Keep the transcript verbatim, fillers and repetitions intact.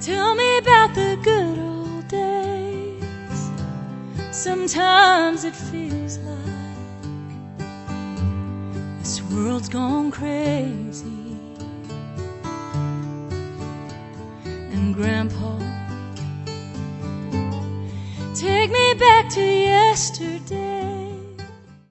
Tell me about the good old days. Sometimes it feels like this world's gone crazy. And Grandpa, take me back to yesterday.